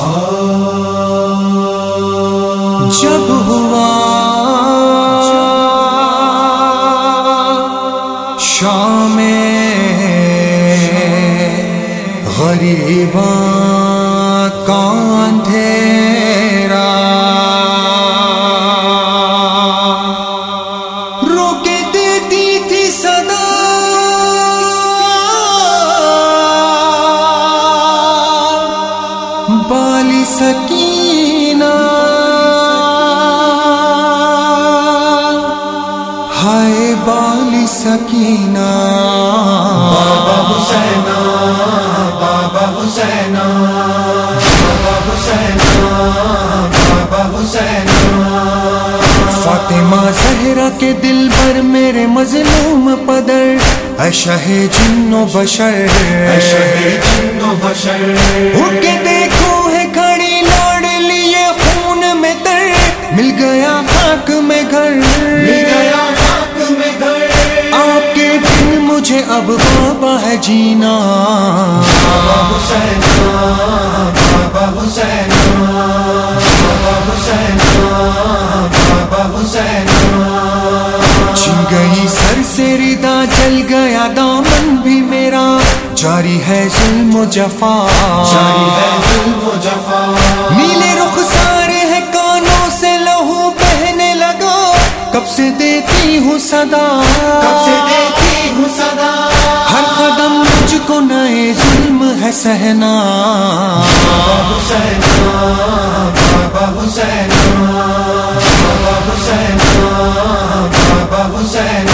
جب ہوا شام غریباں کا اندھیرا، روک دیتی تھی صدا بالی سکینہ، ہائے بالی سکینہ، بابا حسینہ، بابا حسینہ، بابا حسینہ، بابا حسینہ۔ فاطمہ زہرا کے دل بھر میرے مظلوم پدر، اے شاہ جن و بشر، اے شاہ جن و بشر، اٹھ کے دیکھو ہے کھڑی لاڑ لیے خون میں تر، مل گیا خاک میں گھر، مل گیا خاک میں گھر۔ آپ کے بن مجھے اب بابا ہے جینا، بابا حسینہ، بابا حسینہ، بابا حسینہ، بابا حسینہ۔ چھن گئی سر سے ردا، جل گیا دامن بھی میرا، جاری ہے ظلم و جفا، جاری ہے ظلم و جفا۔ نیلے رخسار ہے کانوں سے لہو بہنے لگا، کب سے دیتی ہوں صدا، کب سے دیتی ہوں صدا، ہر قدم مجھ کو نئے ظلم ہے سہنا، بابا حسینہ، بابا حسینہ، بابا حسینہ، بابا حسینہ۔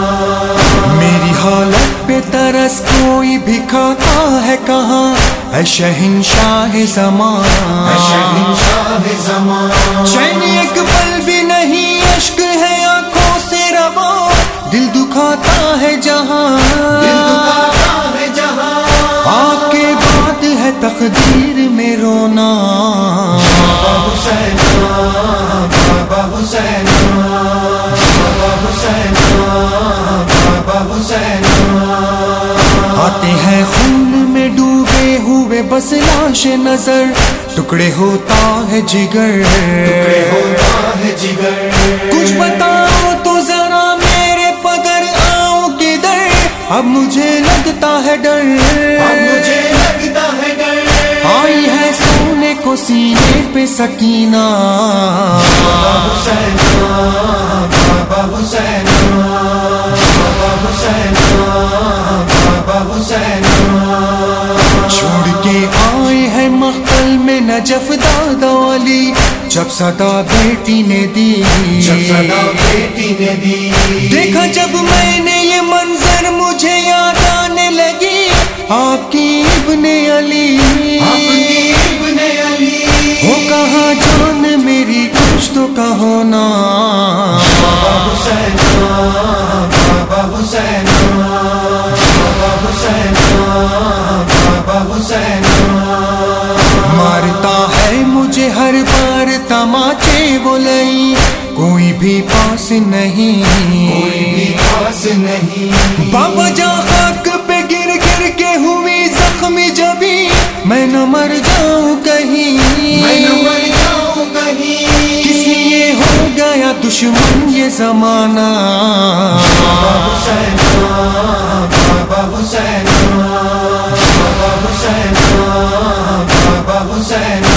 میری حالت پہ ترس کوئی بھی کھاتا ہے کہاں، اے شہنشاہ زمان، اے شہنشاہ زمان۔ چین ایک پل بھی نہیں، اشک ہے آنکھوں سے رواں، دل دکھاتا ہے جہاں، دل دکھاتا ہے جہاں۔ آپ کے بعد ہے تقدیر میں رونا، بابا حسینہ، بابا حسینہ، بابا حسینہ، بابا حسینہ۔ آتے ہیں خون میں ڈوبے ہوئے بس لاش نظر، ٹکڑے ہوتا ہے جگر، ٹکڑے ہوتا ہے جگر۔ کچھ بتاؤ تو ذرا میرے پدر، آؤں کدھر، اب مجھے لگتا ہے ڈر، اب مجھے لگتا ہے ڈر۔ آئی ہے سونے کو سینے پہ سکینہ، بابا حسینہ، بابا حسینہ، بابا حسینہ، بابا حسینہ۔ چھوڑ کے آئے ہیں مقتل میں نجف دادا علی، جب صدا بیٹی نے دی، جب صدا بیٹی نے دی، دیکھا جب میں نے یہ منظر مجھے یاد آنے لگی آپ کی ابن علی، آپ کی ابن علی۔ ہو کہاں جان میری کچھ تو کہو نا، بابا حسینہ، بابا حسینہ، بابا حسینہ، بابا حسینہ۔ مارتا ہے مجھے ہر بار تماچے وہ لئی، کوئی بھی پاس نہیں، کوئی بھی پاس نہیں۔ بابا جا خاک پہ گر گر کے ہوئی زخمی جبھی، میں نہ مر جاؤں کہیں، میں نہ مر جاؤں کہیں۔ کس لیے ہو گیا دشمن یہ زمانہ، بابا حسینہ، بابا حسینہ، بابا حسینہ، بابا حسینہ۔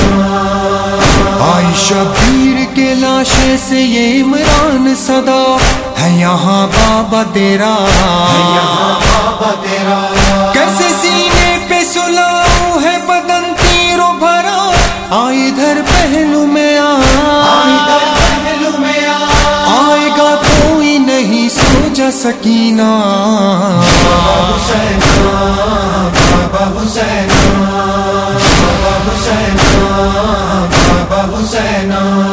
آئی شبیر کے لاشے سے یہ عمران صدا، ہے یہاں بابا تیرا، ہے یہاں بابا تیرا۔ کیسے سینے پہ سلاؤ ہے بدن تیروں بھرا، آئی ادھر پہلو میں آئی در پہلو میں آئے گا کوئی نہیں سو جا سکینہ، بابا حسینہ، بابا حسینہ، بابا حسینہ، بابا حسینہ۔